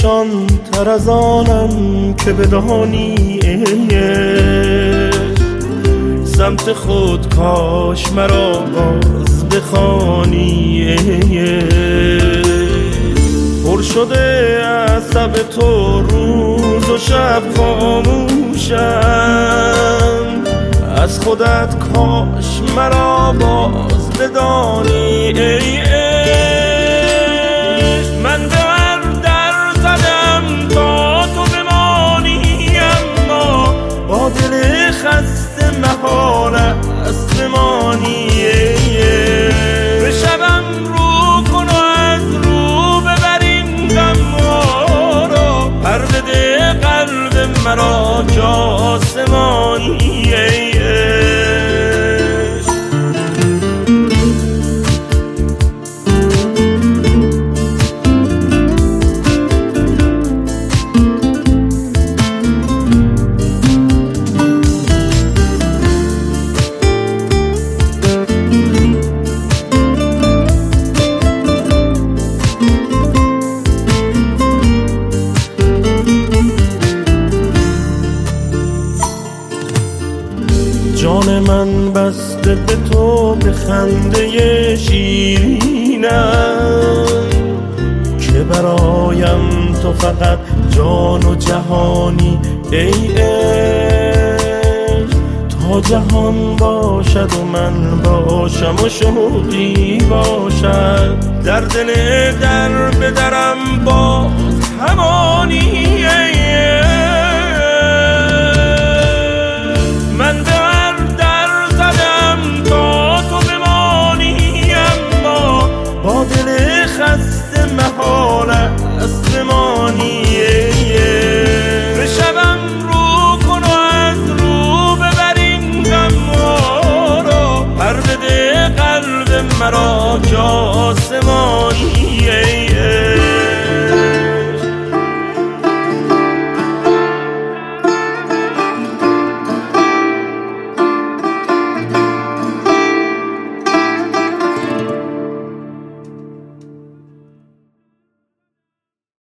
نشان تر از آنم که بدانی سمت خود کاش مرا باز بخوانی. پر شده از تب تو روز و شب خاموشم، از خودت کاش مرا باز بدانی. من به هر در زدم تا تو بمانی، اما با دل خسته محال است بمانی. به شبم رو کن و از رو ببر این غم‌ها را، پرده قلب مرا آسمانی. جان من بسته به تو به خنده شیرینم، که برایم تو فقط جان و جهانی. ای عشق تا جهان باشد و من باشم و شوقی باشد، در دل در به درم باز همانی. من به با دل خسته محال است بمانی. به شبم رو کن و از رو ببر این غم‌ها را، پرده قلب مرا آسمانی.